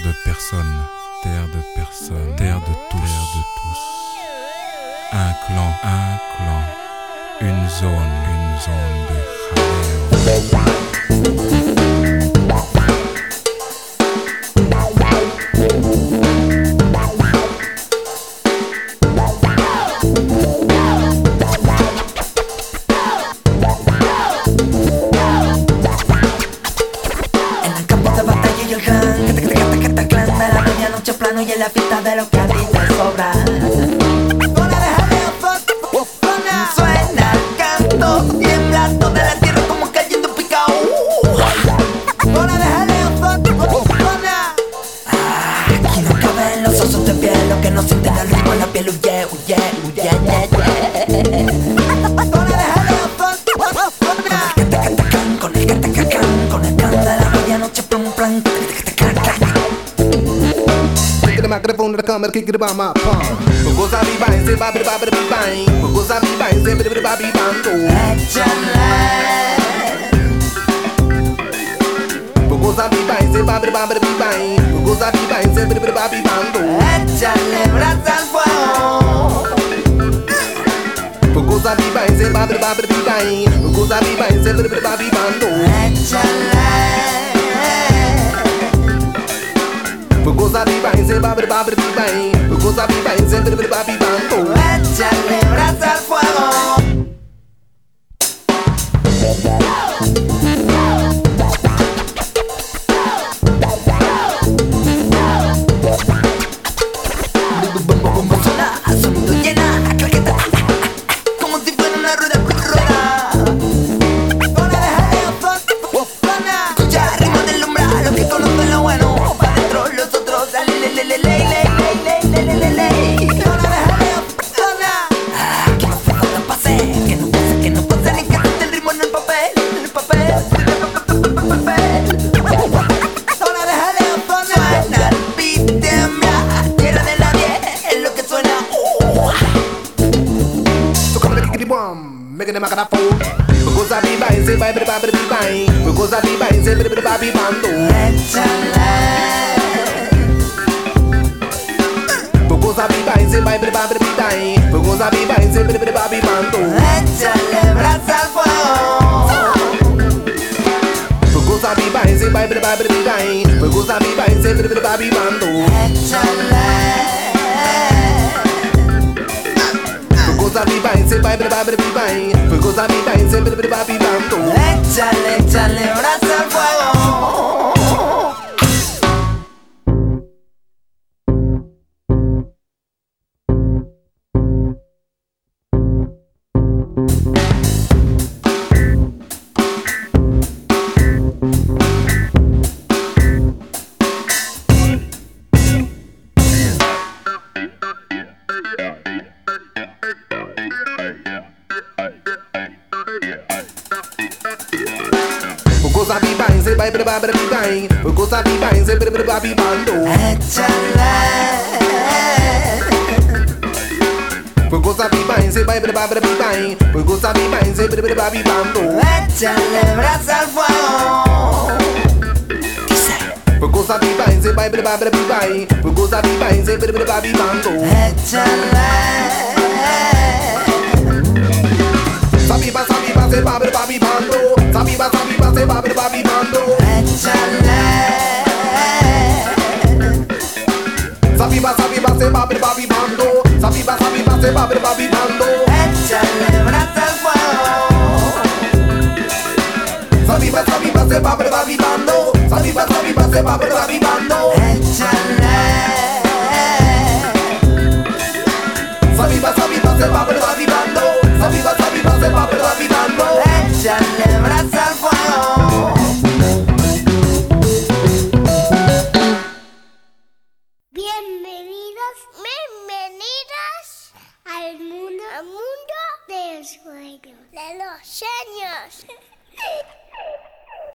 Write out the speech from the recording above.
de personne, terre de personne, terre de tous, un clan, une zone de jaleo. Plano y en la fiesta de lo que a ti te sobra. Bola de jaleo, suena el canto, tiembla toda la tierra como cayendo picao. Bola de jaleo, aquí no caben los osos de piel, lo que no sienten el ritmo en la piel huye. Bola de jaleo, con el catacacán, con el plan de la medianoche, plan. Microphone to come and kick it about my palm. Because I be buying, say bobby bobby be buying. Because I be buying, say bobby bobby bando. Because I be buying, say bobby bobby be buying. Because I be buying, say bobby bobby bando. Échale brasa al fuego. Because I be buying, say bobby bobby be buying. Because I be buying, say bobby bobby bando. Échale. Because I be buying, say bobby bobby be buying. Because I be buying, say bobby bobby bando. Échale brasa al fuego. Sonido llena, claqueta, como si fuera una rueda. Bola de jaleo, escucha el ritmo del umbral, los que conocen lo bueno. Pa' dentro los otros, bola de jaleo, que no se cuando pase, que no pase ni que siente el ritmo en el papel. Bola de jaleo, suena el beat, tiembla, tierra de la 10, es lo que suena. So come and kick it bomb, making them a kind of fool. Because I be buying, say bobby bobby be buying. Because I be buying, say bobby bobby bando. Échale. Because I be buying, say bobby bobby be buying. Because I be buying, say bobby bobby bando. Échale brasa al fuego. Because I be buying, say bobby bobby be buying. Because I be buying, say bobby bobby bando. Échale. Because I be buying, say bobby bobby be buying. Because I be buying, say bobby bobby bando. Échale brasa al fuego. Because I be buying, say bobby bobby be buying. Because I be buying, say bobby bobby bando. Échale. Because I be buying, say bobby bobby be buying. Because I be buying, say bobby bobby bando. Échale brasa al fuego. Because I be buying, say bobby bobby be buying. Because I be buying, say bobby bobby bando. Échale. Sabiba, say bobby bobby bando. Sabiba, say bobby bobby bando. Échale. Sabiba, say bobby bobby bando. Sabiba, say bobby bobby bando. Échale brasa al fuego. Sabiba, say bobby bobby bando. Sabiba, say bobby bobby